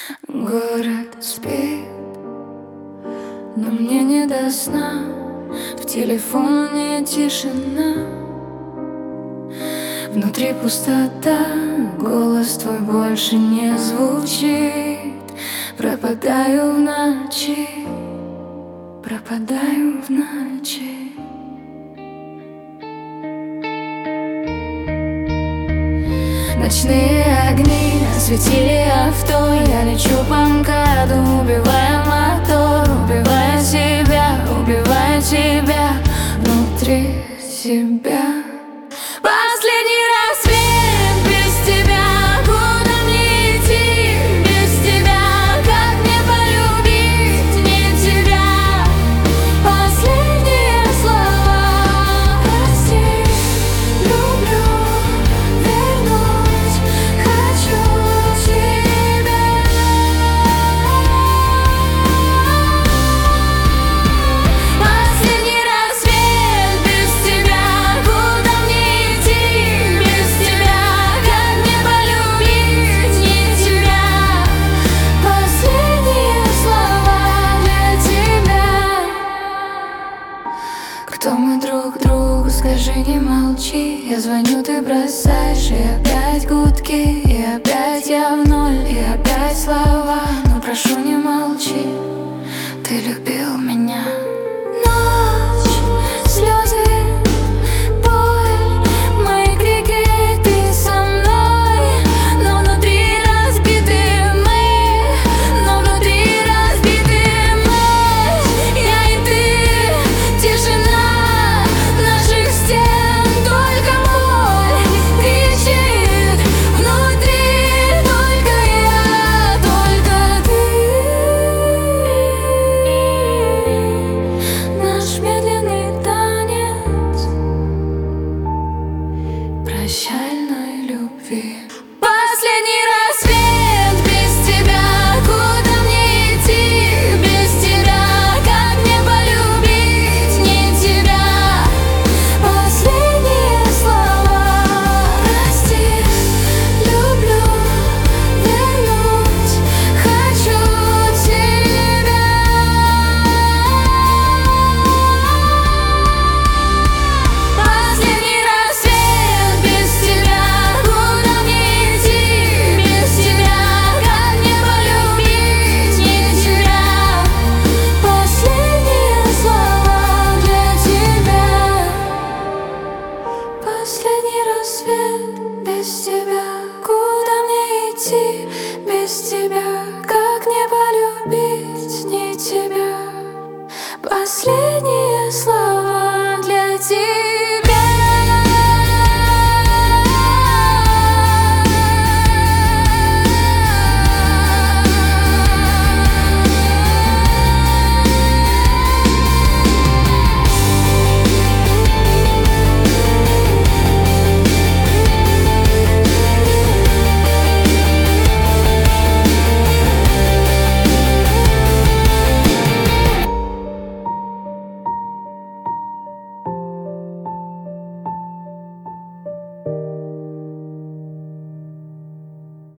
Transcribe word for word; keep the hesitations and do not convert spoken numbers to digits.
Город спит, но мне не до сна. В телефоне тишина, внутри пустота. Голос твой больше не звучит. Пропадаю в ночи, пропадаю в ночи. Ночные огни осветили авто. Я лечу по МКАДу, убивая мотор, убивая себя, убивая тебя внутри себя. Последний рассвет без тебя. Куда мне идти без тебя? Как мне полюбить не тебя? Последние слова. Прости, люблю, вернуть хочу тебя. Последний рассвет без тебя. Куда мне идти без тебя? Как мне полюбить не тебя? Последние слова для тебя. Кто мы друг другу, скажи, не молчи. Я звоню, ты бросаешь, и опять гудки, и опять я в ноль, и опять слова. Но прошу, не молчи, ты любил меня. Ночь, слезы, боль, мои крики, ты со мной. Но внутри разбиты мы, но внутри разбиты мы. Я и ты, тишина наших стен, только боль кричит внутри. Только я, только ты. Наш медленный танец прощальной любви. Последний рассвет без тебя. Куда мне идти без тебя? Как мне полюбить не тебя? Последние слова. Прости, люблю, вернуть хочу тебя. Последний рассвет без тебя. Куда мне идти без тебя? Как мне полюбить не тебя? Последние слова для тебя. Последний рассвет без тебя. Куда мне идти без тебя? Как мне полюбить не тебя? Последний